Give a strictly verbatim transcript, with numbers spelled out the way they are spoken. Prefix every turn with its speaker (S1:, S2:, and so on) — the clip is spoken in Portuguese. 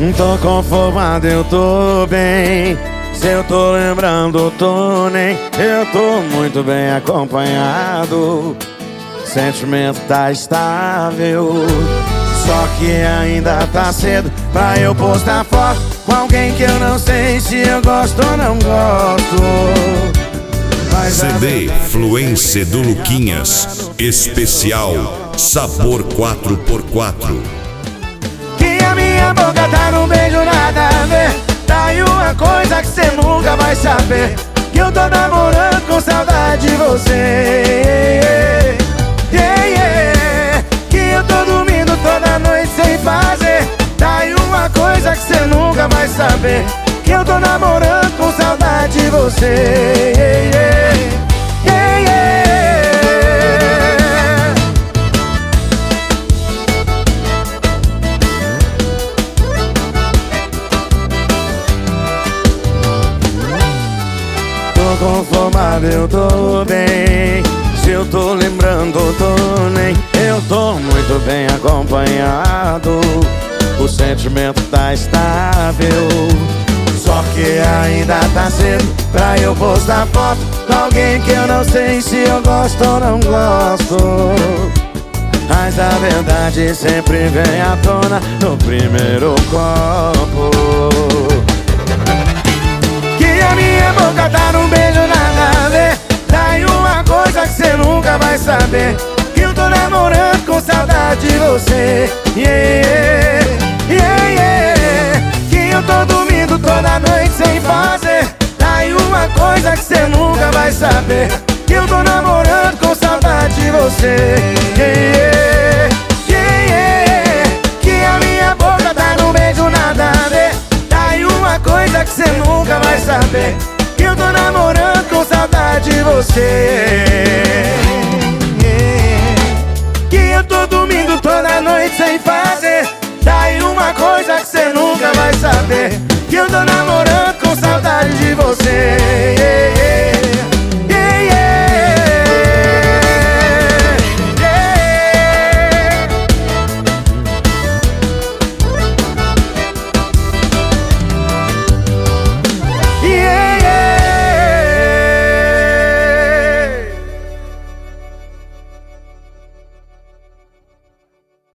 S1: Tô conformado, eu tô bem. Se eu tô lembrando, tô nem. Eu tô muito bem acompanhado. Sentimento tá estável. Só que ainda tá cedo pra eu postar foto com alguém que eu não sei se eu gosto ou não gosto. Mas
S2: C D Fluência do Luquinhas Especial Sabor quatro por quatro.
S1: Que a minha boca tá num beijo nada a ver. Tá aí uma coisa que cê nunca vai saber, que eu tô namorando com saudade de você. Yeah, yeah. Que eu tô dormindo toda noite sem fazer. Tá aí uma coisa que cê nunca vai saber, que eu tô namorando com saudade de você. Yeah, yeah. Yeah, yeah. Tô conformado, eu tô bem. Se eu tô lembrando, tô nem. Eu tô muito bem acompanhado. O sentimento tá estável. Só que ainda tá cedo pra eu postar foto com alguém que eu não sei se eu gosto ou não gosto. Mas a verdade sempre vem à tona no primeiro copo. Que a minha boca tá num beijo nada a ver. Daí uma coisa que cê nunca vai saber, que eu tô namorando com saudade de você. Yeah, yeah, yeah. Que eu tô dormindo toda noite sem fazer. Daí uma coisa que cê nunca vai saber, que eu tô namorando com saudade de você. Yeah, yeah, yeah. Que a minha boca tá num beijo nada a ver. Daí uma coisa que cê nunca vai saber, que eu tô namorando com saudade de você.